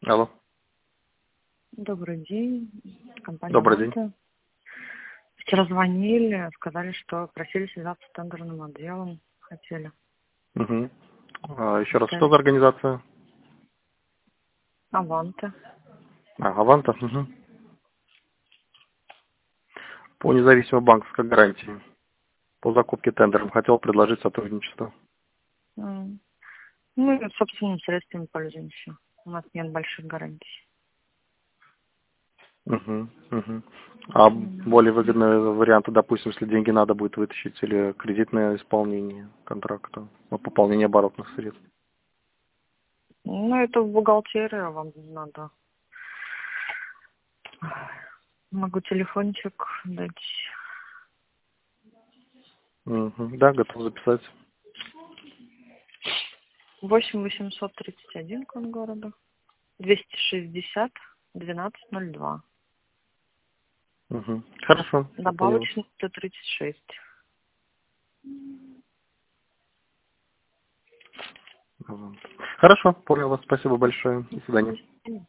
Алло. Добрый день, компания Добрый день. «Аванта». Вчера звонили, сказали, что просили связаться с тендерным отделом, хотели. Угу. Еще раз, что Скажите. за организация? «Аванта». Аванта. Угу. По независимой банковской гарантии. По закупке тендером хотел предложить сотрудничество. М. Мы собственными средствами пользуемся. У нас нет больших гарантий. Угу. Угу. А Да. более выгодные варианты, допустим, если деньги надо будет вытащить, или кредитное исполнение контракта, пополнение оборотных средств. Ну, это в бухгалтерию вам надо. Могу телефончик дать. Угу. Да, готов записать. 8 831 код города. 260 1202. Угу. Хорошо, я понял. Добавочный 136. Хорошо, понял вас. Спасибо большое. До свидания.